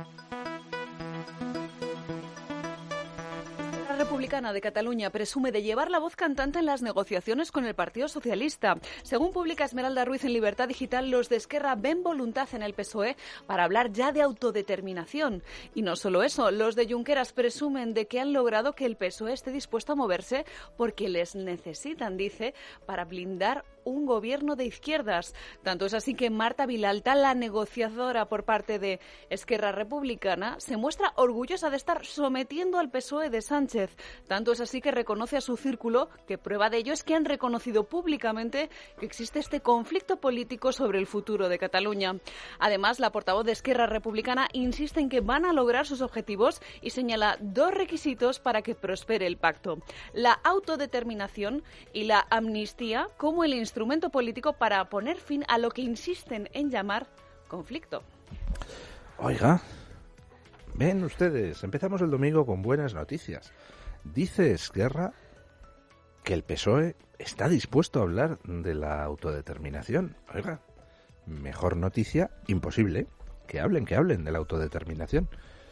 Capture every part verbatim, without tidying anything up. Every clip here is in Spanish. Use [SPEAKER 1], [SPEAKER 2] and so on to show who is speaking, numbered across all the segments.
[SPEAKER 1] La Republicana de Cataluña presume de llevar la voz cantante en las negociaciones con el Partido Socialista. Según publica Esmeralda Ruiz en Libertad Digital, los de Esquerra ven voluntad en el P S O E para hablar ya de autodeterminación. Y no solo eso, los de Junqueras presumen de que han logrado que el P S O E esté dispuesto a moverse porque les necesitan, dice, para blindar un gobierno de izquierdas. Tanto es así que Marta Vilalta, la negociadora por parte de Esquerra Republicana, se muestra orgullosa de estar sometiendo al P S O E de Sánchez. Tanto es así que reconoce a su círculo que prueba de ello es que han reconocido públicamente que existe este conflicto político sobre el futuro de Cataluña. Además, la portavoz de Esquerra Republicana insiste en que van a lograr sus objetivos y señala dos requisitos para que prospere el pacto: la autodeterminación y la amnistía como el instrumento político para poner fin a lo que insisten en llamar conflicto.
[SPEAKER 2] Oiga, ven ustedes, empezamos el domingo con buenas noticias. Dice Esquerra que el P S O E está dispuesto a hablar de la autodeterminación. Oiga, mejor noticia imposible. Que hablen, que hablen de la autodeterminación.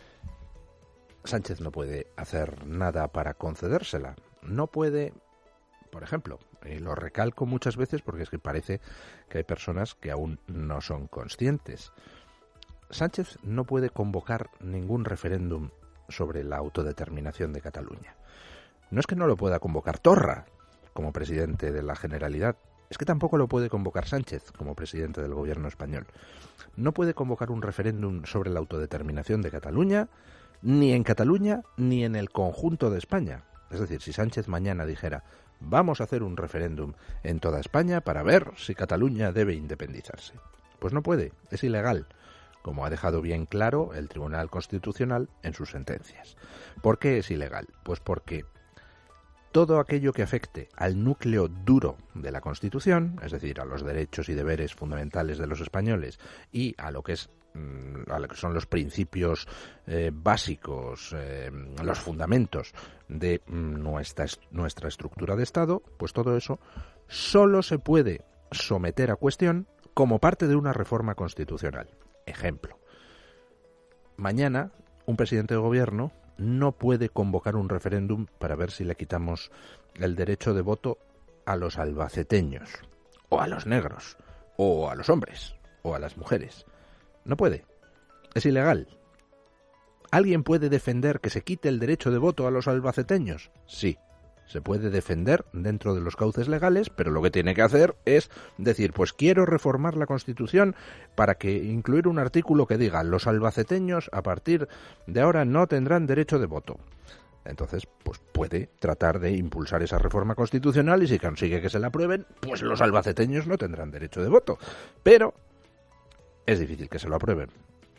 [SPEAKER 2] Sánchez no puede hacer nada para concedérsela. No puede, por ejemplo, y lo recalco muchas veces porque es que parece que hay personas que aún no son conscientes. Sánchez no puede convocar ningún referéndum sobre la autodeterminación de Cataluña. No es que no lo pueda convocar Torra como presidente de la Generalidad, es que tampoco lo puede convocar Sánchez como presidente del gobierno español. No puede convocar un referéndum sobre la autodeterminación de Cataluña, ni en Cataluña ni en el conjunto de España. Es decir, si Sánchez mañana dijera: vamos a hacer un referéndum en toda España para ver si Cataluña debe independizarse, pues no puede, es ilegal, como ha dejado bien claro el Tribunal Constitucional en sus sentencias. ¿Por qué es ilegal? Pues porque todo aquello que afecte al núcleo duro de la Constitución, es decir, a los derechos y deberes fundamentales de los españoles y a lo que es a lo que son los principios eh, básicos, eh, los fundamentos de nuestra, nuestra estructura de Estado, pues todo eso solo se puede someter a cuestión como parte de una reforma constitucional. Ejemplo, mañana un presidente de gobierno no puede convocar un referéndum para ver si le quitamos el derecho de voto a los albaceteños, o a los negros, o a los hombres, o a las mujeres. No puede. Es ilegal. ¿Alguien puede defender que se quite el derecho de voto a los albaceteños? Sí. Se puede defender dentro de los cauces legales, pero lo que tiene que hacer es decir, pues quiero reformar la Constitución para que incluir un artículo que diga: los albaceteños a partir de ahora no tendrán derecho de voto. Entonces, pues puede tratar de impulsar esa reforma constitucional y si consigue que se la aprueben, pues los albaceteños no tendrán derecho de voto. Pero es difícil que se lo aprueben.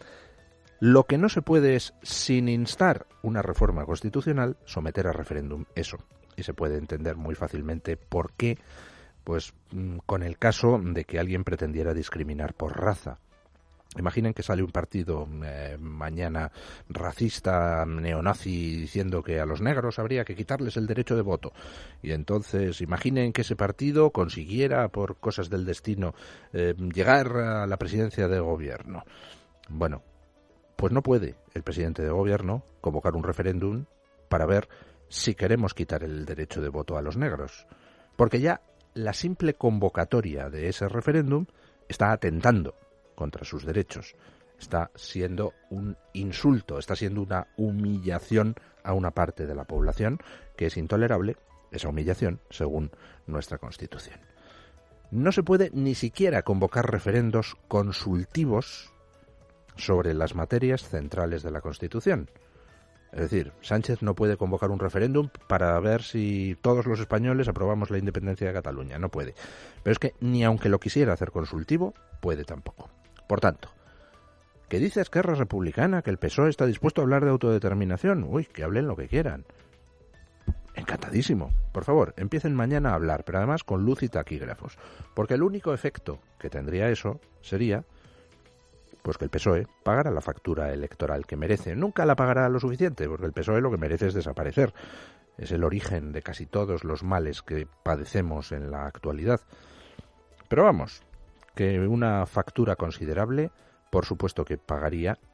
[SPEAKER 2] Lo que no se puede es, sin instar una reforma constitucional, someter a referéndum eso. Y se puede entender muy fácilmente por qué, pues con el caso de que alguien pretendiera discriminar por raza. Imaginen que sale un partido eh, mañana racista, neonazi, diciendo que a los negros habría que quitarles el derecho de voto. Y entonces imaginen que ese partido consiguiera, por cosas del destino, eh, llegar a la presidencia de gobierno. Bueno, pues no puede el presidente de gobierno convocar un referéndum para ver si queremos quitar el derecho de voto a los negros. Porque ya la simple convocatoria de ese referéndum está atentando contra sus derechos. Está siendo un insulto, está siendo una humillación a una parte de la población que es intolerable, esa humillación, según nuestra Constitución. No se puede ni siquiera convocar referendos consultivos sobre las materias centrales de la Constitución. Es decir, Sánchez no puede convocar un referéndum para ver si todos los españoles aprobamos la independencia de Cataluña. No puede. Pero es que ni aunque lo quisiera hacer consultivo, puede tampoco. Por tanto, ¿qué dice Esquerra Republicana? Que el P S O E está dispuesto a hablar de autodeterminación. Uy, que hablen lo que quieran. Encantadísimo. Por favor, empiecen mañana a hablar, pero además con luz y taquígrafos. Porque el único efecto que tendría eso sería pues que el P S O E pagara la factura electoral que merece. Nunca la pagará lo suficiente, porque el P S O E lo que merece es desaparecer. Es el origen de casi todos los males que padecemos en la actualidad. Pero vamos, que una factura considerable, por supuesto que pagaría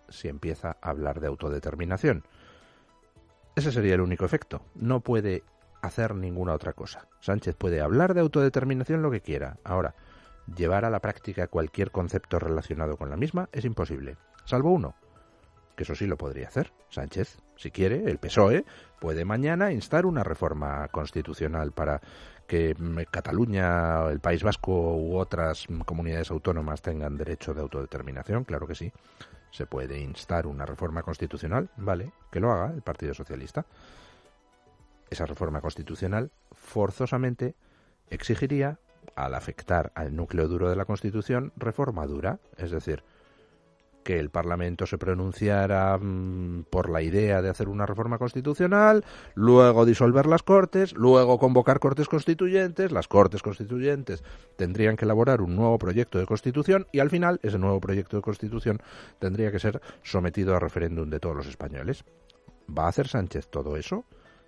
[SPEAKER 2] si empieza a hablar de autodeterminación. Ese sería el único efecto. No puede hacer ninguna otra cosa. Sánchez puede hablar de autodeterminación lo que quiera. Ahora, llevar a la práctica cualquier concepto relacionado con la misma es imposible. Salvo uno, que eso sí lo podría hacer. Sánchez, si quiere, el P S O E, puede mañana instar una reforma constitucional para que Cataluña, el País Vasco u otras comunidades autónomas tengan derecho de autodeterminación. Claro que sí. Se puede instar una reforma constitucional, vale, que lo haga el Partido Socialista. Esa reforma constitucional forzosamente exigiría, al afectar al núcleo duro de la Constitución, reforma dura, es decir, que el Parlamento se pronunciara mmm, por la idea de hacer una reforma constitucional, luego disolver las Cortes, luego convocar Cortes Constituyentes, las Cortes Constituyentes tendrían que elaborar un nuevo proyecto de Constitución y al final ese nuevo proyecto de Constitución tendría que ser sometido a referéndum de todos los españoles. ¿Va a hacer Sánchez todo eso?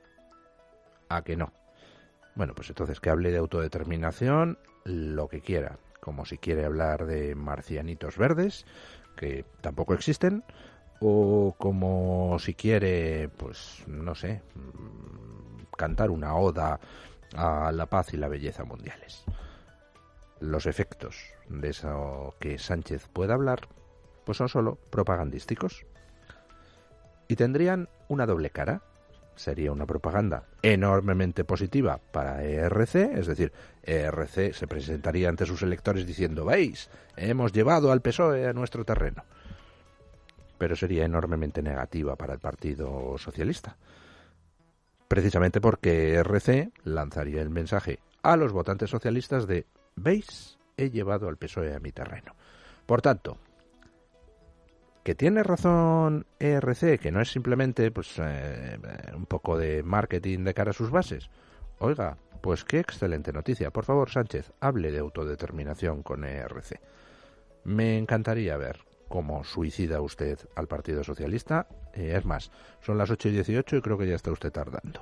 [SPEAKER 2] ¿A que no? Bueno, pues entonces que hable de autodeterminación lo que quiera, como si quiere hablar de marcianitos verdes, que tampoco existen, o como si quiere, pues no sé, cantar una oda a la paz y la belleza mundiales. Los efectos de eso que Sánchez pueda hablar, pues son solo propagandísticos. Y tendrían una doble cara. Sería una propaganda enormemente positiva para E R C, es decir, E R C se presentaría ante sus electores diciendo, veis, hemos llevado al P S O E a nuestro terreno. Pero sería enormemente negativa para el Partido Socialista. Precisamente porque E R C lanzaría el mensaje a los votantes socialistas de, veis, he llevado al P S O E a mi terreno. Por tanto, que tiene razón E R C, que no es simplemente pues eh, un poco de marketing de cara a sus bases. Oiga, pues qué excelente noticia. Por favor, Sánchez, hable de autodeterminación con E R C. Me encantaría ver cómo suicida usted al Partido Socialista. Eh, es más, son las ocho y dieciocho y creo que ya está usted tardando.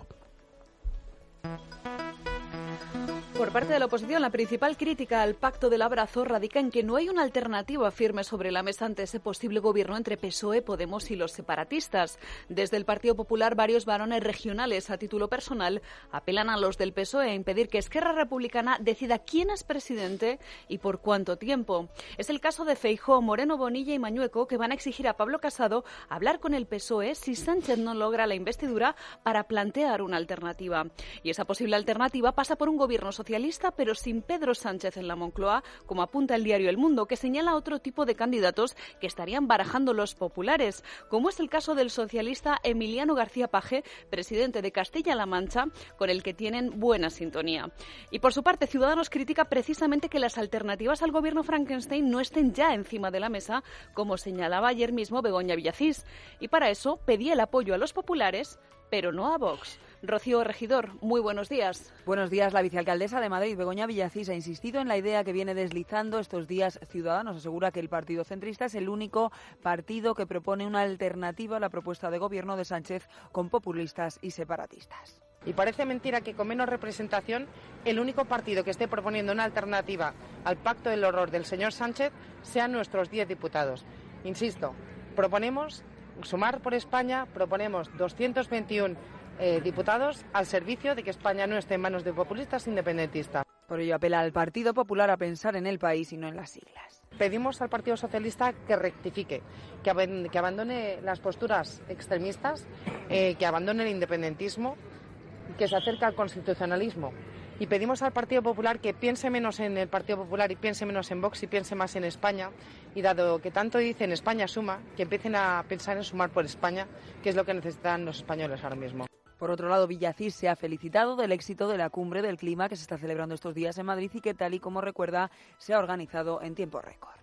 [SPEAKER 1] Por parte de la oposición, la principal crítica al pacto del abrazo radica en que no hay una alternativa firme sobre la mesa ante ese posible gobierno entre P S O E, Podemos y los separatistas. Desde el Partido Popular, varios varones regionales a título personal apelan a los del P S O E a impedir que Esquerra Republicana decida quién es presidente y por cuánto tiempo. Es el caso de Feijóo, Moreno Bonilla y Mañueco, que van a exigir a Pablo Casado hablar con el P S O E si Sánchez no logra la investidura para plantear una alternativa. Y esa posible alternativa pasa por un gobierno social socialista, pero sin Pedro Sánchez en la Moncloa, como apunta el diario El Mundo, que señala otro tipo de candidatos que estarían barajando los populares, como es el caso del socialista Emiliano García Paje, presidente de Castilla-La Mancha, con el que tienen buena sintonía. Y por su parte, Ciudadanos critica precisamente que las alternativas al gobierno Frankenstein no estén ya encima de la mesa, como señalaba ayer mismo Begoña Villacís, y para eso pedía el apoyo a los populares, pero no a Vox. Rocío Regidor, muy buenos días.
[SPEAKER 3] Buenos días. La vicealcaldesa de Madrid, Begoña Villacís, ha insistido en la idea que viene deslizando estos días Ciudadanos. Asegura que el Partido Centrista es el único partido que propone una alternativa a la propuesta de gobierno de Sánchez con populistas y separatistas.
[SPEAKER 4] Y parece mentira que con menos representación el único partido que esté proponiendo una alternativa al pacto del horror del señor Sánchez sean nuestros diez diputados. Insisto, proponemos Sumar por España, proponemos doscientos veintiuno eh, diputados al servicio de que España no esté en manos de populistas independentistas.
[SPEAKER 3] Por ello apela al Partido Popular a pensar en el país y no en las siglas.
[SPEAKER 4] Pedimos al Partido Socialista que rectifique, que, ab- que abandone las posturas extremistas, eh, que abandone el independentismo, que se acerque al constitucionalismo. Y pedimos al Partido Popular que piense menos en el Partido Popular y piense menos en Vox y piense más en España. Y dado que tanto dicen España suma, que empiecen a pensar en sumar por España, que es lo que necesitan los españoles ahora mismo.
[SPEAKER 3] Por otro lado, Villacís se ha felicitado del éxito de la cumbre del clima que se está celebrando estos días en Madrid y que, tal y como recuerda, se ha organizado en tiempo récord.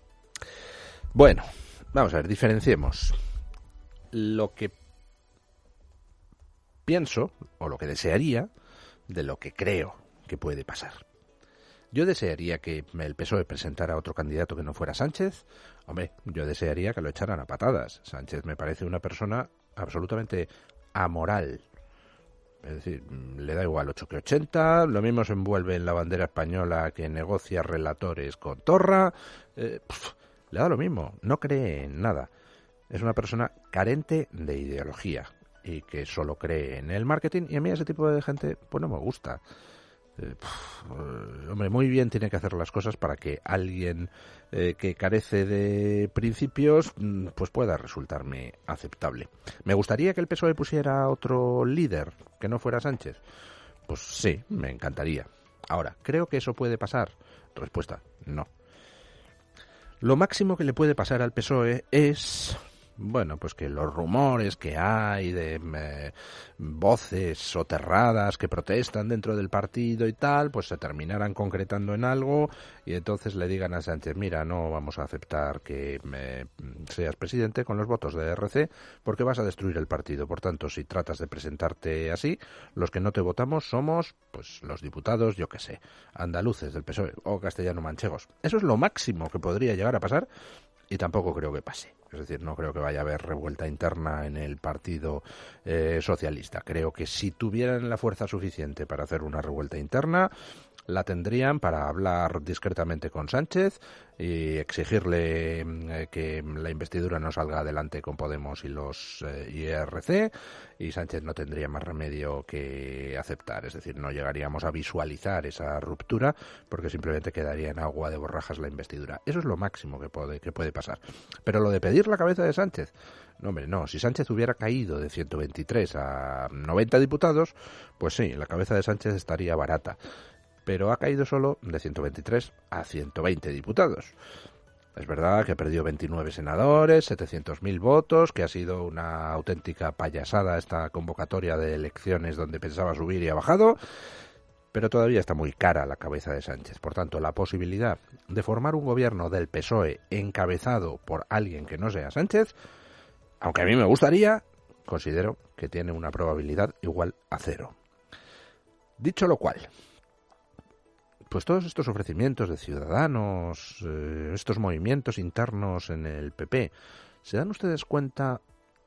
[SPEAKER 2] Bueno, vamos a ver, diferenciemos lo que pienso o lo que desearía de lo que creo que puede pasar. Yo desearía que el P S O E presentara otro candidato que no fuera Sánchez. Hombre, yo desearía que lo echaran a patadas. Sánchez me parece una persona absolutamente amoral. Es decir, le da igual ocho que ochenta, lo mismo se envuelve en la bandera española que negocia relatores con Torra. Eh, pf, le da lo mismo, no cree en nada. es una persona carente de ideología y que solo cree en el marketing, y a mí ese tipo de gente pues no me gusta. Eh, pff, eh, hombre, muy bien tiene que hacer las cosas para que alguien eh, que carece de principios pues pueda resultarme aceptable. ¿Me gustaría que el P S O E pusiera otro líder que no fuera Sánchez? Pues sí, me encantaría. Ahora, ¿creo que eso puede pasar? Respuesta, no. Lo máximo que le puede pasar al P S O E es... bueno, pues que los rumores que hay de eh, voces soterradas que protestan dentro del partido y tal, pues se terminaran concretando en algo y entonces le digan a Sánchez, mira, no vamos a aceptar que eh, seas presidente con los votos de R C porque vas a destruir el partido. Por tanto, si tratas de presentarte así, los que no te votamos somos, pues, los diputados, yo qué sé, andaluces del P S O E o castellano-manchegos. Eso es lo máximo que podría llegar a pasar y tampoco creo que pase. Es decir, no creo que vaya a haber revuelta interna en el Partido eh, Socialista. Creo que si tuvieran la fuerza suficiente para hacer una revuelta interna, la tendrían para hablar discretamente con Sánchez y exigirle eh, que la investidura no salga adelante con Podemos y los eh, I R C, y Sánchez no tendría más remedio que aceptar. Es decir, no llegaríamos a visualizar esa ruptura porque simplemente quedaría en agua de borrajas la investidura. Eso es lo máximo que puede, que puede pasar. Pero lo de pedir la cabeza de Sánchez, no, hombre, no. Si Sánchez hubiera caído de ciento veintitrés a noventa diputados, pues sí, la cabeza de Sánchez estaría barata. Pero ha caído solo de ciento veintitrés a ciento veinte diputados. Es verdad que perdió veintinueve senadores, setecientos mil votos, que ha sido una auténtica payasada esta convocatoria de elecciones donde pensaba subir y ha bajado, pero todavía está muy cara la cabeza de Sánchez. Por tanto, la posibilidad de formar un gobierno del P S O E encabezado por alguien que no sea Sánchez, aunque a mí me gustaría, considero que tiene una probabilidad igual a cero. Dicho lo cual, pues todos estos ofrecimientos de Ciudadanos, eh, estos movimientos internos en el P P, ¿se dan ustedes cuenta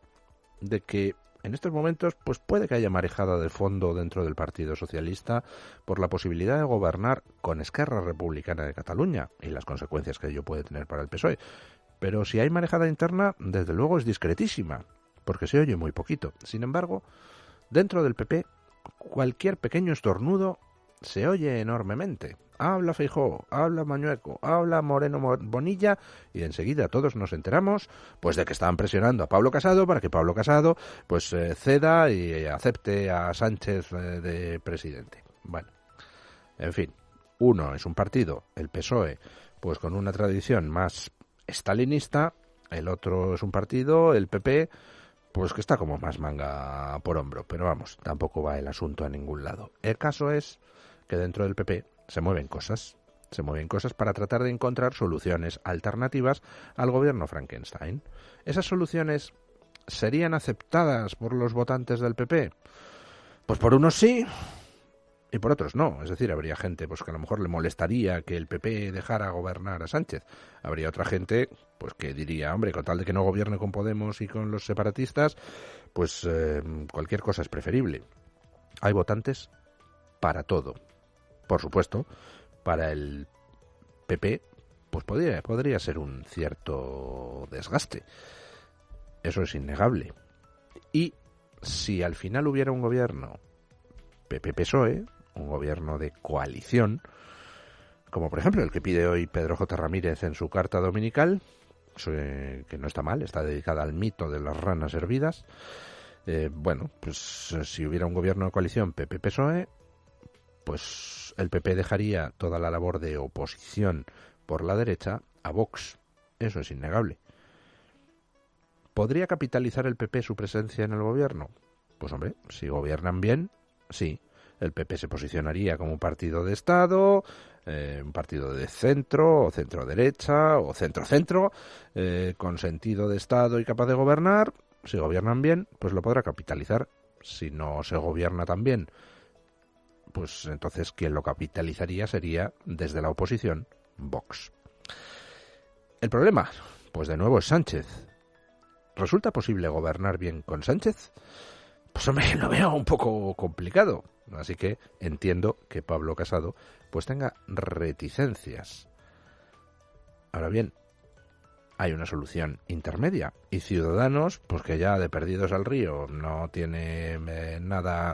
[SPEAKER 2] de que en estos momentos pues puede que haya marejada de fondo dentro del Partido Socialista por la posibilidad de gobernar con Esquerra Republicana de Cataluña y las consecuencias que ello puede tener para el P S O E? Pero si hay marejada interna, desde luego es discretísima, porque se oye muy poquito. Sin embargo, dentro del P P, cualquier pequeño estornudo se oye enormemente. Habla Feijóo, habla Mañueco, habla Moreno Bonilla y enseguida todos nos enteramos pues de que estaban presionando a Pablo Casado para que Pablo Casado pues eh, ceda y acepte a Sánchez eh, de presidente. Bueno, en fin, uno es un partido, el P S O E, pues con una tradición más estalinista, el otro es un partido, el P P, pues que está como más manga por hombro, pero vamos, tampoco va el asunto a ningún lado. El caso es que dentro del P P se mueven cosas, se mueven cosas para tratar de encontrar soluciones alternativas al gobierno Frankenstein. ¿Esas soluciones serían aceptadas por los votantes del P P? Pues por unos sí y por otros no. Es decir, habría gente pues que a lo mejor le molestaría que el P P dejara gobernar a Sánchez. Habría otra gente pues que diría, hombre, con tal de que no gobierne con Podemos y con los separatistas, pues eh, cualquier cosa es preferible. Hay votantes para todo. Por supuesto, para el P P, pues podría, podría ser un cierto desgaste. Eso es innegable. Y si al final hubiera un gobierno P P P S O E, un gobierno de coalición, como por ejemplo el que pide hoy Pedro J. Ramírez en su carta dominical, que no está mal, está dedicada al mito de las ranas hervidas, eh, bueno, pues si hubiera un gobierno de coalición P P P S O E, pues el P P dejaría toda la labor de oposición por la derecha a Vox. Eso es innegable. ¿Podría capitalizar el P P su presencia en el gobierno? Pues hombre, si gobiernan bien, sí. El P P se posicionaría como un partido de Estado, eh, un partido de centro, o centro-derecha, o centro-centro, eh, con sentido de Estado y capaz de gobernar. Si gobiernan bien, pues lo podrá capitalizar. Si no se gobierna tan bien, pues entonces quien lo capitalizaría sería, desde la oposición, Vox. El problema, pues de nuevo es Sánchez. ¿Resulta posible gobernar bien con Sánchez? Pues hombre, lo veo un poco complicado. Así que entiendo que Pablo Casado pues tenga reticencias. Ahora bien, hay una solución intermedia. Y Ciudadanos, pues que ya de perdidos al río no tiene eh, nada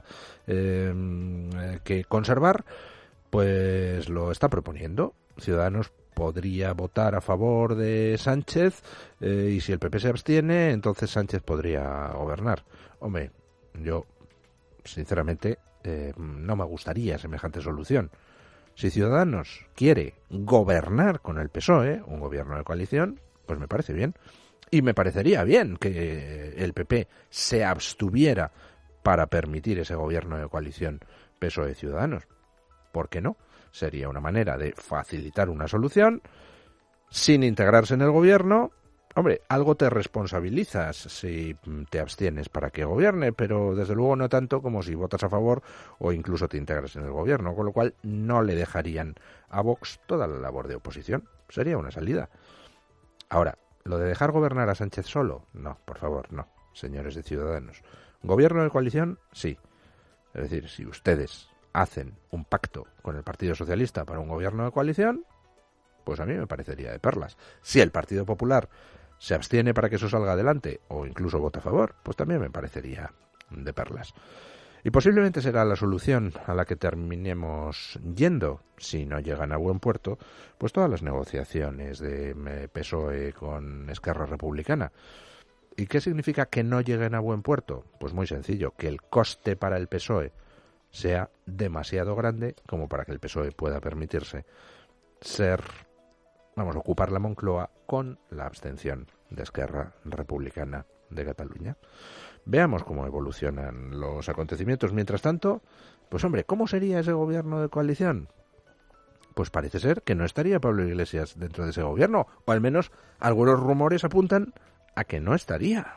[SPEAKER 2] eh, que conservar, pues lo está proponiendo. Ciudadanos podría votar a favor de Sánchez eh, y si el P P se abstiene, entonces Sánchez podría gobernar. Hombre, yo sinceramente eh, no me gustaría semejante solución. Si Ciudadanos quiere gobernar con el P S O E, un gobierno de coalición, pues me parece bien. Y me parecería bien que el P P se abstuviera para permitir ese gobierno de coalición P S O E-Ciudadanos. ¿Por qué no? Sería una manera de facilitar una solución sin integrarse en el gobierno. Hombre, algo te responsabilizas si te abstienes para que gobierne, pero desde luego no tanto como si votas a favor o incluso te integras en el gobierno, con lo cual no le dejarían a Vox toda la labor de oposición. Sería una salida. Ahora, ¿lo de dejar gobernar a Sánchez solo? No, por favor, no, señores de Ciudadanos. ¿Gobierno de coalición? Sí. Es decir, si ustedes hacen un pacto con el Partido Socialista para un gobierno de coalición, pues a mí me parecería de perlas. Si el Partido Popular se abstiene para que eso salga adelante o incluso vota a favor, pues también me parecería de perlas. Y posiblemente será la solución a la que terminemos yendo, si no llegan a buen puerto, pues todas las negociaciones de P S O E con Esquerra Republicana. ¿Y qué significa que no lleguen a buen puerto? Pues muy sencillo, que el coste para el P S O E sea demasiado grande como para que el P S O E pueda permitirse ser, vamos, ocupar la Moncloa con la abstención de Esquerra Republicana de Cataluña. Veamos cómo evolucionan los acontecimientos. Mientras tanto, pues hombre, ¿cómo sería ese gobierno de coalición? Pues parece ser que no estaría Pablo Iglesias dentro de ese gobierno, o al menos algunos rumores apuntan a que no estaría.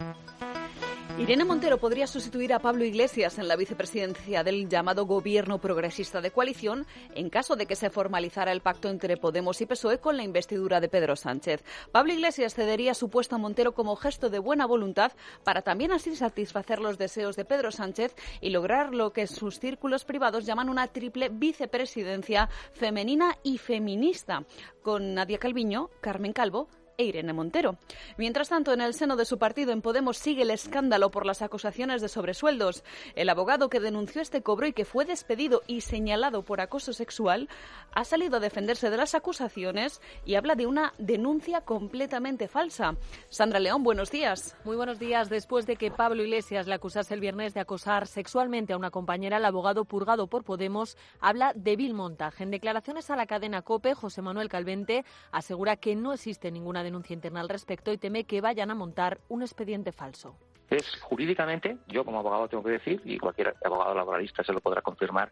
[SPEAKER 1] Irene Montero podría sustituir a Pablo Iglesias en la vicepresidencia del llamado Gobierno Progresista de Coalición en caso de que se formalizara el pacto entre Podemos y P S O E con la investidura de Pedro Sánchez. Pablo Iglesias cedería su puesto a Montero como gesto de buena voluntad para también así satisfacer los deseos de Pedro Sánchez y lograr lo que sus círculos privados llaman una triple vicepresidencia femenina y feminista, con Nadia Calviño, Carmen Calvo e Irene Montero. Mientras tanto, en el seno de su partido, en Podemos, sigue el escándalo por las acusaciones de sobresueldos. El abogado que denunció este cobro y que fue despedido y señalado por acoso sexual ha salido a defenderse de las acusaciones y habla de una denuncia completamente falsa. Sandra León, buenos días.
[SPEAKER 5] Muy buenos días. Después de que Pablo Iglesias le acusase el viernes de acosar sexualmente a una compañera, el abogado purgado por Podemos habla de vil montaje. En declaraciones a la cadena COPE, José Manuel Calvente asegura que no existe ninguna denuncia interna al respecto y teme que vayan a montar un expediente falso.
[SPEAKER 6] Es jurídicamente, yo como abogado tengo que decir, y cualquier abogado laboralista se lo podrá confirmar,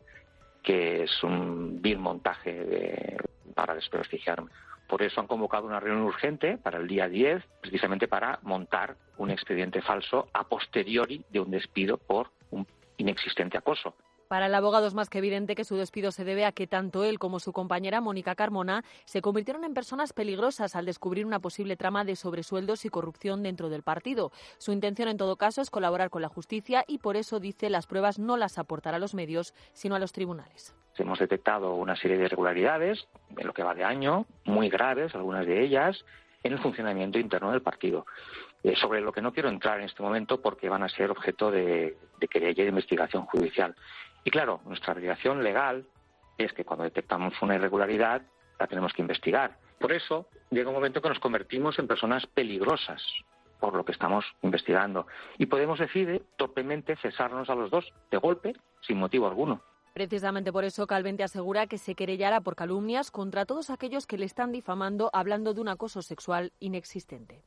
[SPEAKER 6] que es un vil montaje de, para desprestigiarme. Por eso han convocado una reunión urgente para el día diez, precisamente para montar un expediente falso a posteriori de un despido por un inexistente acoso.
[SPEAKER 5] Para el abogado es más que evidente que su despido se debe a que tanto él como su compañera Mónica Carmona se convirtieron en personas peligrosas al descubrir una posible trama de sobresueldos y corrupción dentro del partido. Su intención en todo caso es colaborar con la justicia y por eso, dice, las pruebas no las aportará a los medios, sino a los tribunales.
[SPEAKER 6] Hemos detectado una serie de irregularidades en lo que va de año, muy graves, algunas de ellas, en el funcionamiento interno del partido. Eh, sobre lo que no quiero entrar en este momento porque van a ser objeto de, de querella y de investigación judicial. Y claro, nuestra obligación legal es que cuando detectamos una irregularidad la tenemos que investigar. Por eso llega un momento que nos convertimos en personas peligrosas por lo que estamos investigando. Y Podemos decide torpemente cesarnos a los dos, de golpe, sin motivo alguno.
[SPEAKER 5] Precisamente por eso Calvente asegura que se querellará por calumnias contra todos aquellos que le están difamando hablando de un acoso sexual inexistente.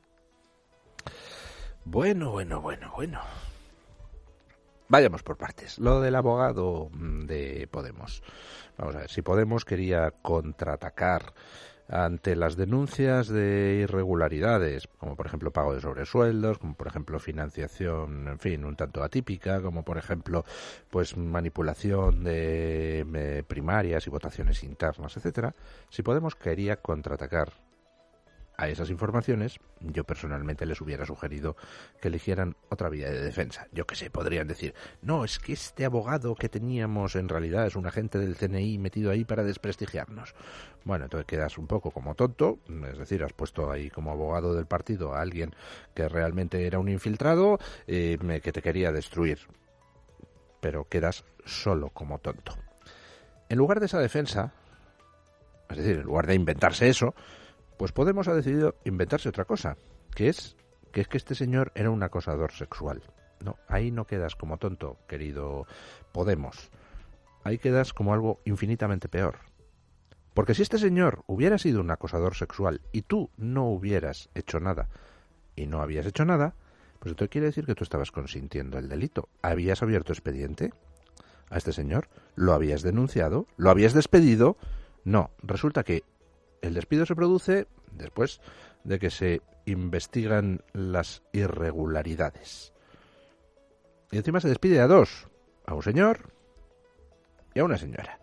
[SPEAKER 2] Bueno, bueno, bueno, bueno. Vayamos por partes. Lo del abogado de Podemos. Vamos a ver, si Podemos quería contraatacar ante las denuncias de irregularidades, como por ejemplo pago de sobresueldos, como por ejemplo financiación, en fin, un tanto atípica, como por ejemplo pues manipulación de, de primarias y votaciones internas, etcétera. Si Podemos quería contraatacar a esas informaciones, yo personalmente les hubiera sugerido que eligieran otra vía de defensa. Yo qué sé, podrían decir, no, es que este abogado que teníamos en realidad es un agente del C N I metido ahí para desprestigiarnos. Bueno, entonces quedas un poco como tonto, es decir, has puesto ahí como abogado del partido a alguien que realmente era un infiltrado, eh, que te quería destruir. Pero quedas solo como tonto. En lugar de esa defensa, es decir, en lugar de inventarse eso, pues Podemos ha decidido inventarse otra cosa, que es que es que este señor era un acosador sexual. No, ahí no quedas como tonto, querido Podemos. Ahí quedas como algo infinitamente peor. Porque si este señor hubiera sido un acosador sexual y tú no hubieras hecho nada, y no habías hecho nada, pues esto quiere decir que tú estabas consintiendo el delito. ¿Habías abierto expediente a este señor? ¿Lo habías denunciado? ¿Lo habías despedido? No, resulta que el despido se produce después de que se investigan las irregularidades. Y encima se despide a dos, a un señor y a una señora.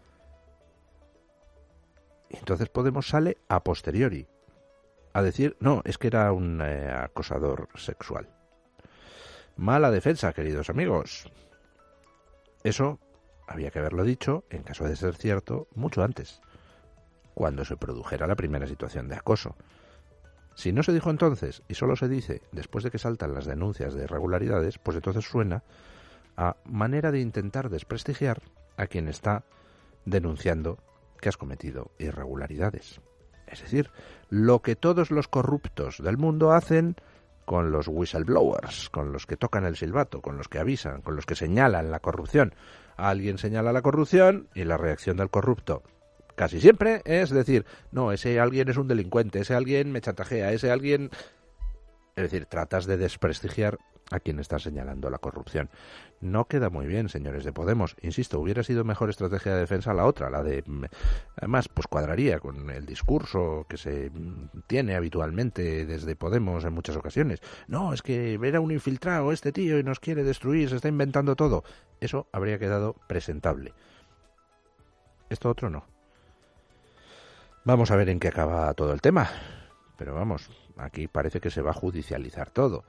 [SPEAKER 2] Y entonces Podemos sale a posteriori a decir, no, es que era un eh, acosador sexual. Mala defensa, queridos amigos. Eso había que haberlo dicho, en caso de ser cierto, mucho antes, cuando se produjera la primera situación de acoso. Si no se dijo entonces, y solo se dice después de que saltan las denuncias de irregularidades, pues entonces suena a manera de intentar desprestigiar a quien está denunciando que has cometido irregularidades. Es decir, lo que todos los corruptos del mundo hacen con los whistleblowers, con los que tocan el silbato, con los que avisan, con los que señalan la corrupción. Alguien señala la corrupción y la reacción del corrupto casi siempre es decir, no, ese alguien es un delincuente, ese alguien me chantajea, ese alguien... Es decir, tratas de desprestigiar a quien está señalando la corrupción. No queda muy bien, señores de Podemos. Insisto, hubiera sido mejor estrategia de defensa la otra, la de... Además, pues cuadraría con el discurso que se tiene habitualmente desde Podemos en muchas ocasiones. No, es que era un infiltrado este tío y nos quiere destruir, se está inventando todo. Eso habría quedado presentable. Esto otro no. Vamos a ver en qué acaba todo el tema. Pero vamos, aquí parece que se va a judicializar todo.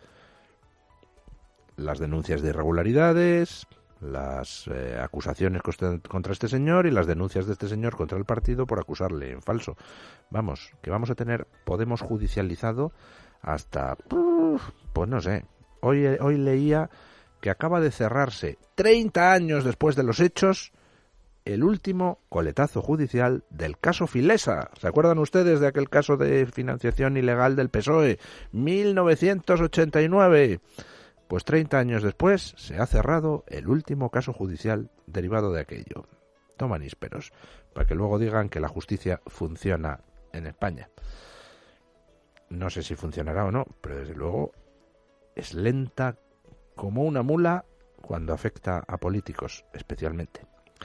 [SPEAKER 2] Las denuncias de irregularidades, las eh, acusaciones contra este señor y las denuncias de este señor contra el partido por acusarle en falso. Vamos, que vamos a tener Podemos judicializado hasta... Pues no sé. Hoy, hoy leía que acaba de cerrarse, treinta años después de los hechos, el último coletazo judicial del caso Filesa. ¿Se acuerdan ustedes de aquel caso de financiación ilegal del P S O E? mil novecientos ochenta y nueve. Pues treinta años después se ha cerrado el último caso judicial derivado de aquello. Toman nísperos, para que luego digan que la justicia funciona en España. No sé si funcionará o no, pero desde luego es lenta como una mula cuando afecta a políticos, especialmente.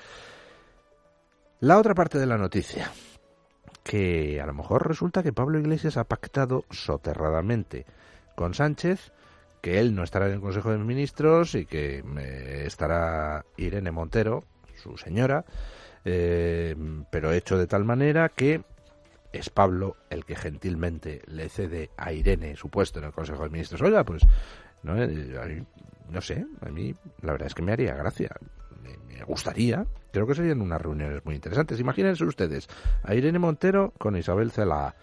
[SPEAKER 2] La otra parte de la noticia, que a lo mejor resulta que Pablo Iglesias ha pactado soterradamente con Sánchez, que él no estará en el Consejo de Ministros y que eh, estará Irene Montero, su señora, eh, pero hecho de tal manera que es Pablo el que gentilmente le cede a Irene su puesto en el Consejo de Ministros. Oiga, pues, no, eh, a mí, no sé, a mí la verdad es que me haría gracia. Me gustaría, creo que serían unas reuniones muy interesantes. Imagínense ustedes a Irene Montero con Isabel Celaá.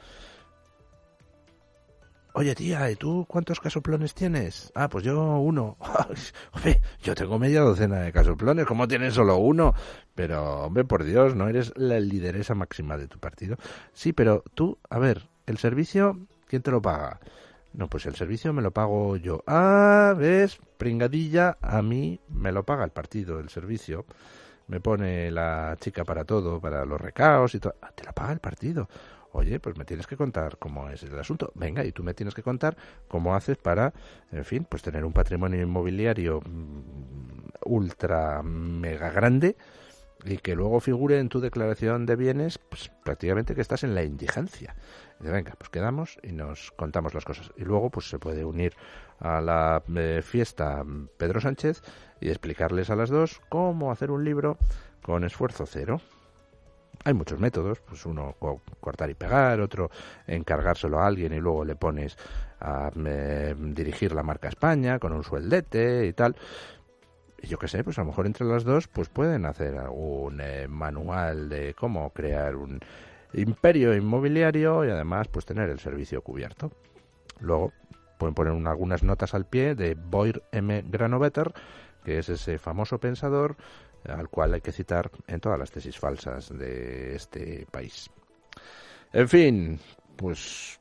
[SPEAKER 2] Oye, tía, ¿y tú cuántos casoplones tienes? Ah, pues yo uno. Hombre, yo tengo media docena de casoplones. ¿Cómo tienes solo uno? Pero, hombre, por Dios, ¿no eres la lideresa máxima de tu partido? Sí, pero tú, a ver, el servicio, ¿quién te lo paga? No, pues el servicio me lo pago yo. Ah, ¿ves? Pringadilla, a mí me lo paga el partido, el servicio. Me pone la chica para todo, para los recaos y todo. Ah, te lo paga el partido. Oye, pues me tienes que contar cómo es el asunto. Venga, y tú me tienes que contar cómo haces para, en fin, pues tener un patrimonio inmobiliario ultra mega grande y que luego figure en tu declaración de bienes, pues prácticamente que estás en la indigencia. Dice, venga, pues quedamos y nos contamos las cosas. Y luego pues se puede unir a la eh, fiesta Pedro Sánchez y explicarles a las dos cómo hacer un libro con esfuerzo cero. Hay muchos métodos, pues uno co- cortar y pegar, otro encargárselo a alguien y luego le pones a eh, dirigir la marca España con un sueldete y tal. Y yo qué sé, pues a lo mejor entre las dos pues pueden hacer algún eh, manual de cómo crear un imperio inmobiliario y además pues tener el servicio cubierto. Luego pueden poner un, algunas notas al pie de Boyer M. Granovetter, que es ese famoso pensador al cual hay que citar en todas las tesis falsas de este país. En fin, pues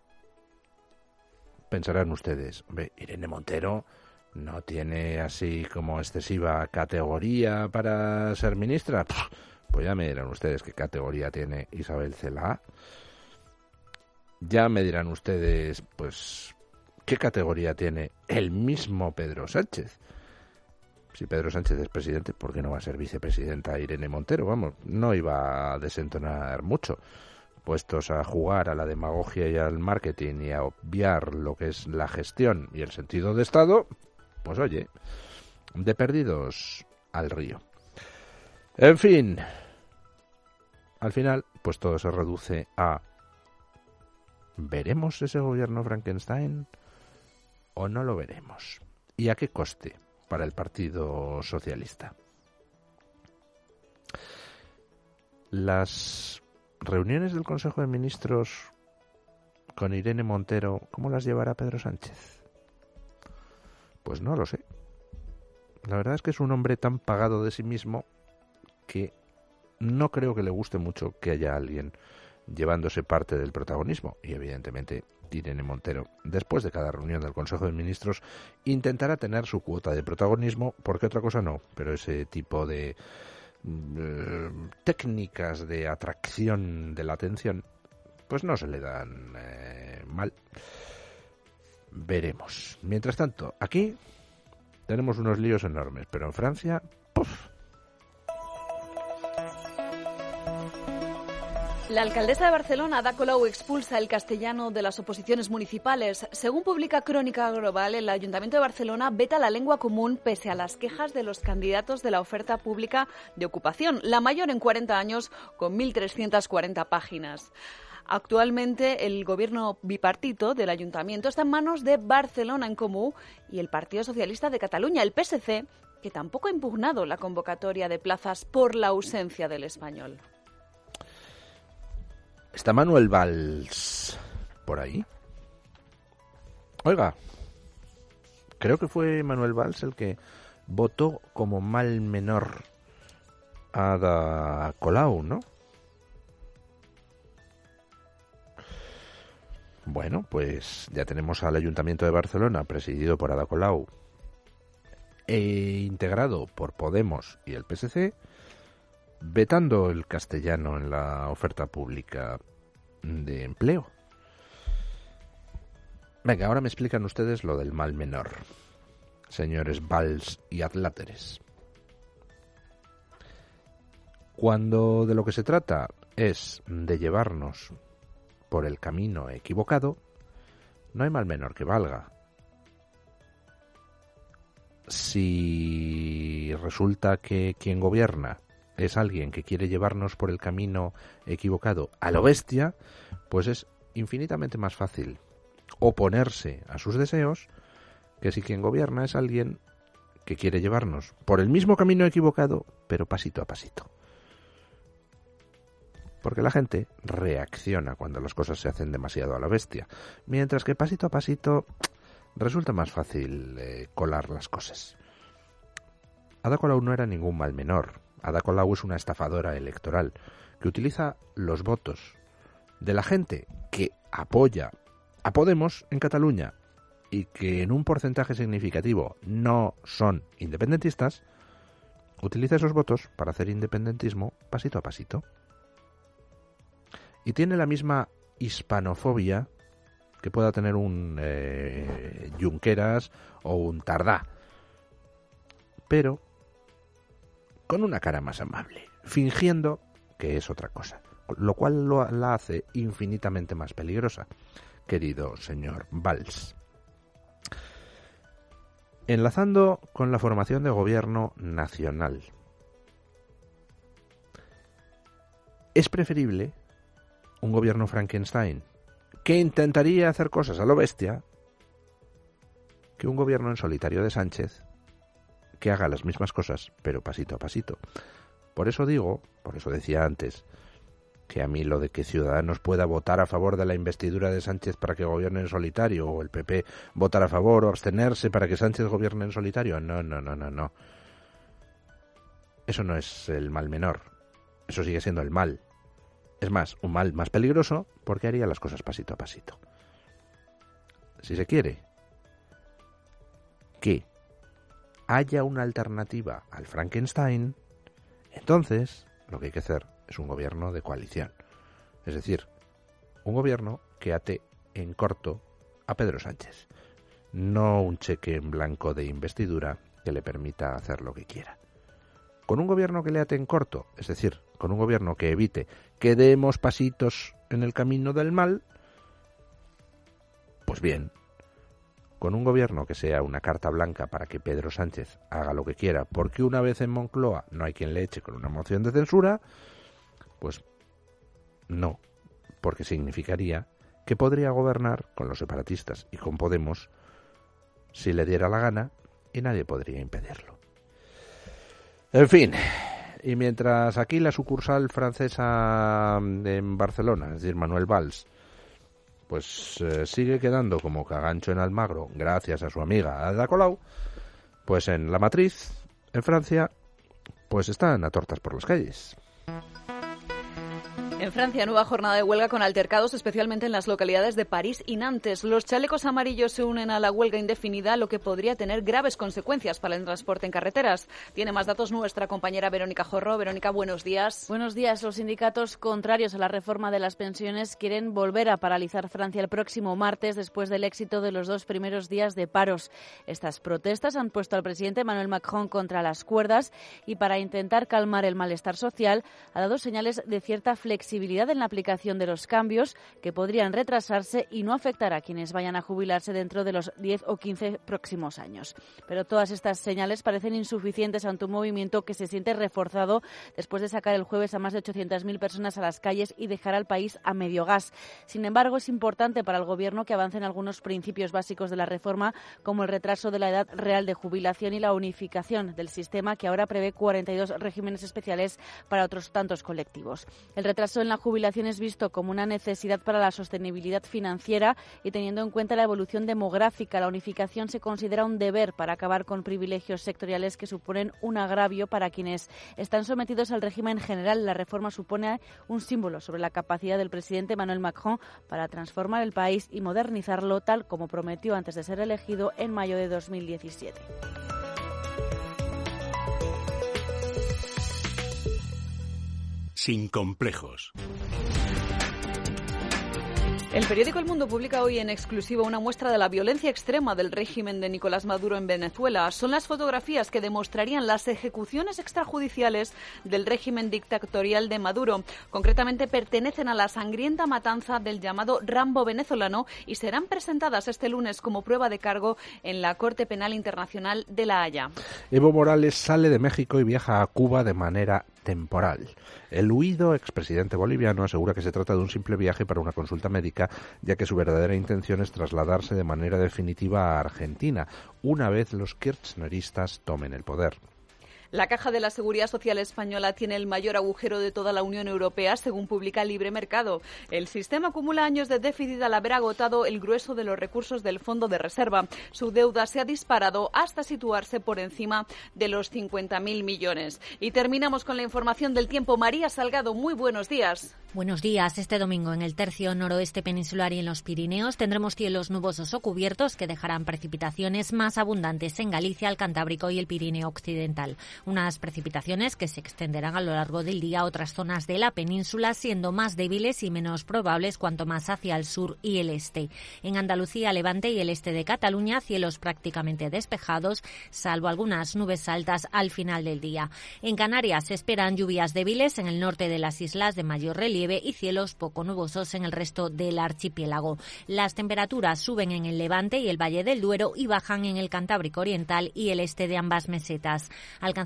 [SPEAKER 2] pensarán ustedes, hombre, Irene Montero no tiene así como excesiva categoría para ser ministra. Pues ya me dirán ustedes qué categoría tiene Isabel Celaá. Ya me dirán ustedes, pues, qué categoría tiene el mismo Pedro Sánchez. Si Pedro Sánchez es presidente, ¿por qué no va a ser vicepresidenta Irene Montero? Vamos, no iba a desentonar mucho. Puestos a jugar a la demagogia y al marketing y a obviar lo que es la gestión y el sentido de Estado, pues oye, de perdidos al río. En fin, al final, pues todo se reduce a ¿veremos ese gobierno Frankenstein o no lo veremos? ¿Y a qué coste para el Partido Socialista? Las reuniones del Consejo de Ministros con Irene Montero, ¿cómo las llevará Pedro Sánchez? Pues no lo sé. La verdad es que es un hombre tan pagado de sí mismo que no creo que le guste mucho que haya alguien llevándose parte del protagonismo. Y evidentemente Irene Montero, después de cada reunión del Consejo de Ministros, intentará tener su cuota de protagonismo, porque otra cosa no, pero ese tipo de eh, técnicas de atracción de la atención, pues no se le dan eh, mal. Veremos. Mientras tanto, aquí tenemos unos líos enormes, pero en Francia, ¡puf!
[SPEAKER 1] La alcaldesa de Barcelona, Ada Colau, expulsa el castellano de las oposiciones municipales. Según publica Crónica Global, el Ayuntamiento de Barcelona veta la lengua común pese a las quejas de los candidatos de la oferta pública de ocupación, la mayor en cuarenta años, con mil trescientas cuarenta páginas. Actualmente, el gobierno bipartito del Ayuntamiento está en manos de Barcelona en Comú y el Partido Socialista de Cataluña, el P S C, que tampoco ha impugnado la convocatoria de plazas por la ausencia del español.
[SPEAKER 2] ¿Está Manuel Valls por ahí? Oiga, creo que fue Manuel Valls el que votó como mal menor a Ada Colau, ¿no? Bueno, pues ya tenemos al Ayuntamiento de Barcelona presidido por Ada Colau e integrado por Podemos y el P S C, vetando el castellano en la oferta pública de empleo. Venga, ahora me explican ustedes lo del mal menor, señores Valls y Adláteres. Cuando de lo que se trata es de llevarnos por el camino equivocado, no hay mal menor que valga. Si resulta que quien gobierna es alguien que quiere llevarnos por el camino equivocado a lo bestia, pues es infinitamente más fácil oponerse a sus deseos que si quien gobierna es alguien que quiere llevarnos por el mismo camino equivocado, pero pasito a pasito. Porque la gente reacciona cuando las cosas se hacen demasiado a la bestia, mientras que pasito a pasito resulta más fácil eh, colar las cosas. Ada Colau no era ningún mal menor. Ada Colau es una estafadora electoral que utiliza los votos de la gente que apoya a Podemos en Cataluña y que en un porcentaje significativo no son independentistas, utiliza esos votos para hacer independentismo pasito a pasito. Y tiene la misma hispanofobia que pueda tener un eh, Junqueras o un Tardá, pero con una cara más amable, fingiendo que es otra cosa, lo cual lo, la hace infinitamente más peligrosa, querido señor Valls. Enlazando con la formación de gobierno nacional, es preferible un gobierno Frankenstein que intentaría hacer cosas a lo bestia que un gobierno en solitario de Sánchez que haga las mismas cosas, pero pasito a pasito. Por eso digo, por eso decía antes, que a mí lo de que Ciudadanos pueda votar a favor de la investidura de Sánchez para que gobierne en solitario, o el P P votar a favor o abstenerse para que Sánchez gobierne en solitario, no, no, no, no, no. Eso no es el mal menor. Eso sigue siendo el mal. Es más, un mal más peligroso porque haría las cosas pasito a pasito. Si se quiere que haya una alternativa al Frankenstein, entonces lo que hay que hacer es un gobierno de coalición. Es decir, un gobierno que ate en corto a Pedro Sánchez. No un cheque en blanco de investidura que le permita hacer lo que quiera. Con un gobierno que le ate en corto, es decir, con un gobierno que evite que demos pasitos en el camino del mal, pues bien. Con un gobierno que sea una carta blanca para que Pedro Sánchez haga lo que quiera, porque una vez en Moncloa no hay quien le eche con una moción de censura, pues no, porque significaría que podría gobernar con los separatistas y con Podemos si le diera la gana y nadie podría impedirlo. En fin, y mientras aquí la sucursal francesa en Barcelona, es decir, Manuel Valls, pues eh, sigue quedando como cagancho en Almagro gracias a su amiga Ada Colau, pues en la matriz, en Francia, pues están a tortas por las calles.
[SPEAKER 1] En Francia, nueva jornada de huelga con altercados, especialmente en las localidades de París y Nantes. Los chalecos amarillos se unen a la huelga indefinida, lo que podría tener graves consecuencias para el transporte en carreteras. Tiene más datos nuestra compañera Verónica Jorro. Verónica, buenos días.
[SPEAKER 5] Buenos días. Los sindicatos contrarios a la reforma de las pensiones quieren volver a paralizar Francia el próximo martes después del éxito de los dos primeros días de paros. Estas protestas han puesto al presidente Emmanuel Macron contra las cuerdas y para intentar calmar el malestar social ha dado señales de cierta flexibilidad en la aplicación de los cambios que podrían retrasarse y no afectar a quienes vayan a jubilarse dentro de los diez o quince próximos años. Pero todas estas señales parecen insuficientes ante un movimiento que se siente reforzado después de sacar el jueves a más de ochocientas mil personas a las calles y dejar al país a medio gas. Sin embargo, es importante para el Gobierno que avancen algunos principios básicos de la reforma, como el retraso de la edad real de jubilación y la unificación del sistema, que ahora prevé cuarenta y dos regímenes especiales para otros tantos colectivos. El retraso en la jubilación es visto como una necesidad para la sostenibilidad financiera y teniendo en cuenta la evolución demográfica. La unificación se considera un deber para acabar con privilegios sectoriales que suponen un agravio para quienes están sometidos al régimen general. La reforma supone un símbolo sobre la capacidad del presidente Emmanuel Macron para transformar el país y modernizarlo tal como prometió antes de ser elegido en mayo de dos mil diecisiete.
[SPEAKER 7] Sin complejos.
[SPEAKER 1] El periódico El Mundo publica hoy en exclusiva una muestra de la violencia extrema del régimen de Nicolás Maduro en Venezuela. Son las fotografías que demostrarían las ejecuciones extrajudiciales del régimen dictatorial de Maduro. Concretamente pertenecen a la sangrienta matanza del llamado Rambo venezolano y serán presentadas este lunes como prueba de cargo en la Corte Penal Internacional de La Haya.
[SPEAKER 2] Evo Morales sale de México y viaja a Cuba de manera temporal. El huido expresidente boliviano asegura que se trata de un simple viaje para una consulta médica, ya que su verdadera intención es trasladarse de manera definitiva a Argentina, una vez los kirchneristas tomen el poder.
[SPEAKER 1] La Caja de la Seguridad Social española tiene el mayor agujero de toda la Unión Europea, según publica Libre Mercado. El sistema acumula años de déficit al haber agotado el grueso de los recursos del Fondo de Reserva. Su deuda se ha disparado hasta situarse por encima de los cincuenta mil millones. Y terminamos con la información del tiempo. María Salgado, muy buenos días.
[SPEAKER 8] Buenos días. Este domingo en el tercio noroeste peninsular y en los Pirineos tendremos cielos nubosos o cubiertos que dejarán precipitaciones más abundantes en Galicia, el Cantábrico y el Pirineo occidental. Unas precipitaciones que se extenderán a lo largo del día a otras zonas de la península, siendo más débiles y menos probables cuanto más hacia el sur y el este. En Andalucía, Levante y el este de Cataluña, cielos prácticamente despejados, salvo algunas nubes altas al final del día. En Canarias se esperan lluvias débiles en el norte de las islas de mayor relieve y cielos poco nubosos en el resto del archipiélago. Las temperaturas suben en el Levante y el Valle del Duero y bajan en el Cantábrico oriental y el este de ambas mesetas. Alcanzarán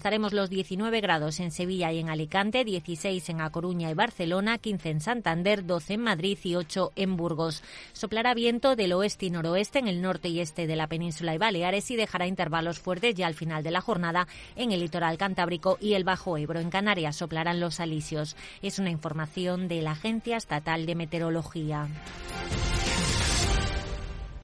[SPEAKER 8] alcanzaremos los diecinueve grados en Sevilla y en Alicante, dieciséis en A Coruña y Barcelona, quince en Santander, doce en Madrid y ocho en Burgos. Soplará viento del oeste y noroeste en el norte y este de la península y Baleares y dejará intervalos fuertes ya al final de la jornada en el litoral cantábrico y el Bajo Ebro. En Canarias soplarán los alisios. Es una información de la Agencia Estatal de Meteorología.